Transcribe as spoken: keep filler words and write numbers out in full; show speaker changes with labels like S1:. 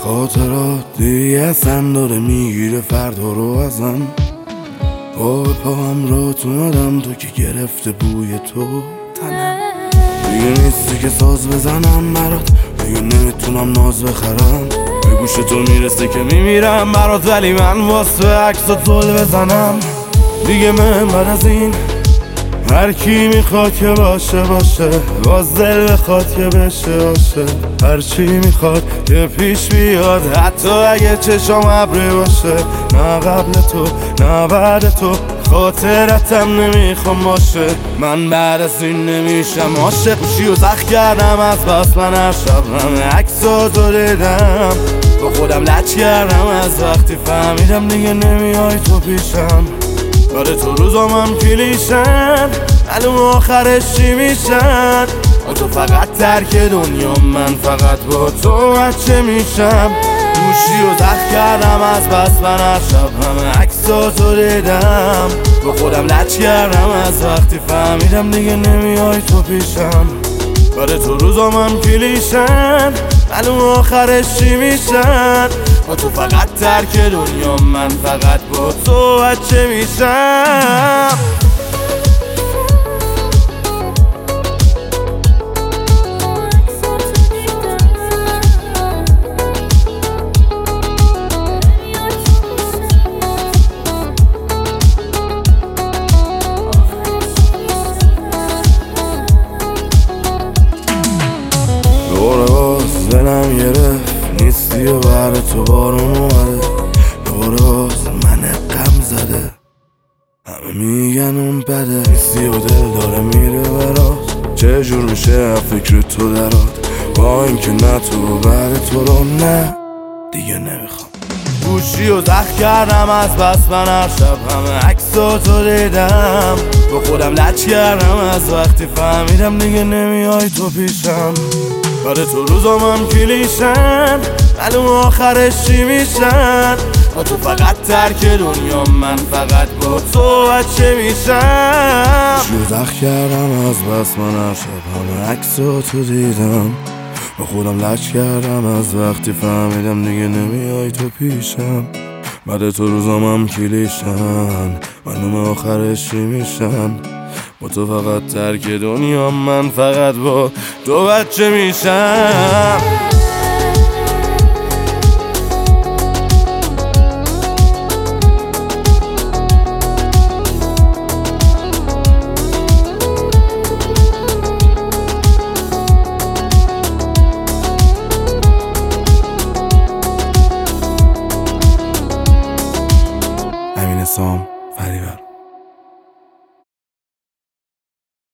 S1: خاطرات دیگه اصلا داره میگیره فردا رو ازم. با به پاهم را تو ندم تو که گرفته بوی تو تنم. دیگه نیستی که ساز بزنم برات، دیگه نمیتونم ناز بخرم. به گوش تو میرسه که میمیرم برات، ولی من واسه عکس و زل بزنم. دیگه من بعد از این هر کی میخواد که باشه باشه، باز دل بخواد که بشه باشه. هر چی میخواد که پیش بیاد، حتی اگه چشم ابری باشه. نه قبل تو نه بعد تو خاطرتم نمیخوام باشه. من بعد از این نمیشم عاشق. گوشی و زخ کردم از بس من هر شب همه عکساتو دیدم. با خودم لج کردم از وقتی فهمیدم دیگه نمیای تو پیشم. آره تو روزام هم کلیشن، معلوم آخرش چی میشن. با تو فقط ترک دنیا، من فقط با تو بچه میشم. گوشی و زخ کردم از بس من هر شب همه عکساتو دیدم. با خودم لج کردم از وقتی فهمیدم دیگه نمیای تو پیشم. آره تو روزام هم کلیشن، معلوم آخرش چی میشن. با تو فقط ترک دنیا، من فقط با تو بچه میشم. دوره باز دلم گرفت نیستی و بر تو بارون اومده. دوره باز من غم زده، همه میگن اون بده. نیستی و دل داره میره برات، چه جور میشه فکر تو درات. با اینکه نه تو و بعد تو رو نه دیگه نمیخوام. گوشی و زخ کردم از بس من هر شب همه عکساتو دیدم. با خودم لج کردم از وقتی فهمیدم دیگه نمیای تو پیشم. آره تو روزام هم کلیشن، معلوم آخرش چی میشن. با تو فقط ترک دنیا، من فقط با تو بچه میشم. گوشی و زخ کردم از بس من هر شب همه عکساتو دیدم. با خودم لج کردم از وقتی فهمیدم دیگه نمیای تو پیشم. بعد تو روزام هم کلیشن، معلوم آخرش چی میشن. با تو فقط ترک دنیا، من فقط با تو بچه میشم. امین سام فریبر.